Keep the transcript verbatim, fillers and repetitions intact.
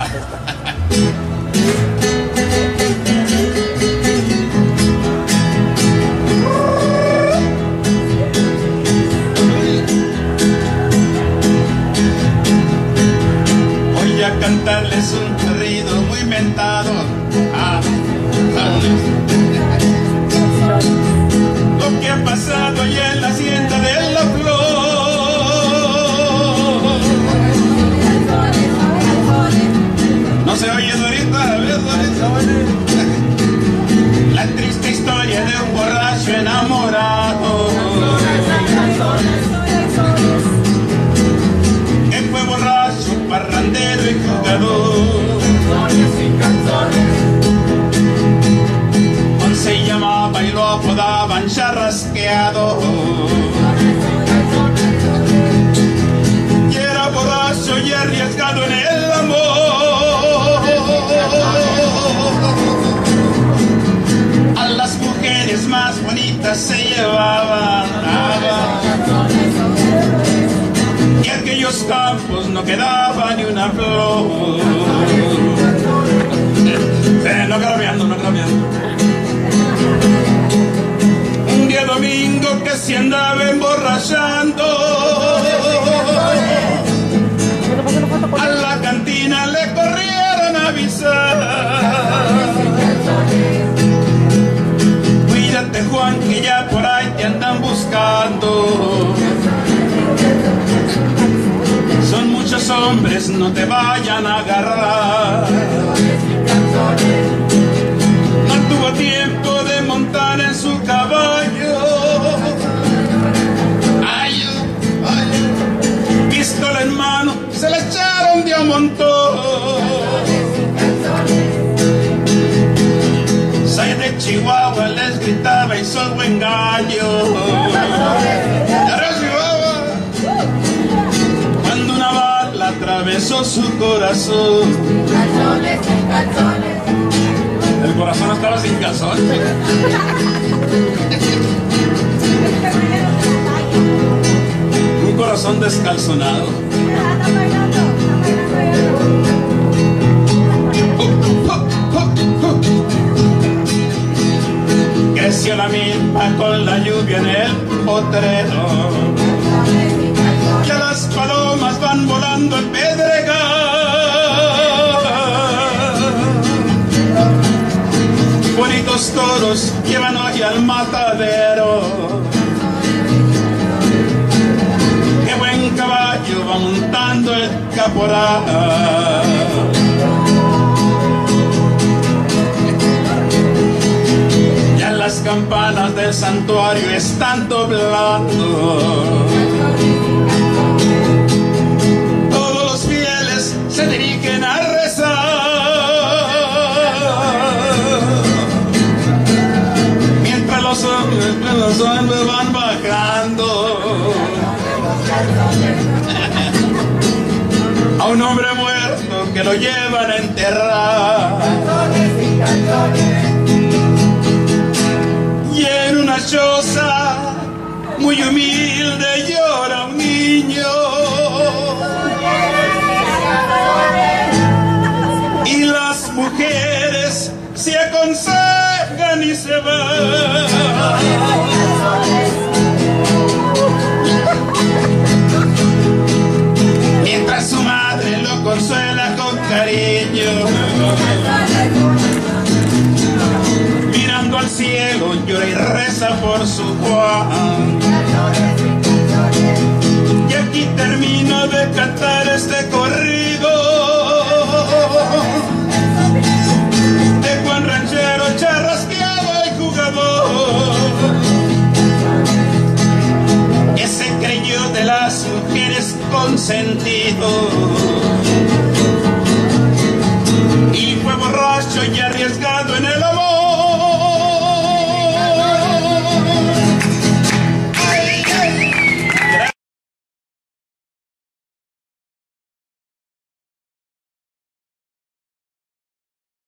Voy a cantarles un corrido muy mentado. Ah, lo que ha pasado allá en la hacienda de la Flor. No se oye, Dorita, a ver, Dorita, la triste historia de un borracho enamorado que fue borracho, parrandero y jugador. Juan se llamaba y lo apodaban Charrasqueado. Y era borracho y arriesgado en el amor. A las mujeres más bonitas se llevaban. Y en aquellos campos no quedaba ni una flor. Eh, no agraviando, no agraviando. Un día domingo que se andaba emborrachando, a la cantina le corrieron a avisar. Cuídate, Juan, que ya por ahí te andan buscando. Son muchos hombres, no te vayan a agarrar. No tuvo tiempo de montar en su caballo. Ay, ay, pistola en mano, se la echaron de un montón. Soy de Chihuahua, les gritaba y soy buen gallo. Cuando una bala atravesó su corazón, el corazón estaba sin calzón. Un corazón descalzonado. Creció la milpa con la lluvia en el potrero, que las palomas van volando en pedregal. Bonitos toros llevan hoy al matadero. Qué buen caballo va montando el caporal. Ya las campanas del santuario están doblando. Todos los fieles se dirigen a rezar. Los hombres, los hombres van bajando a un hombre muerto que lo llevan a enterrar. Y en una choza muy humilde llora un niño. Y las mujeres se aconsejan y se van. Mientras su madre lo consuela con cariño, mirando al cielo llora y reza por su Juan. Y aquí termino de cantar este corrido de Juan ranchero, charrasqueado y jugador, que se creyó de las mujeres consentido.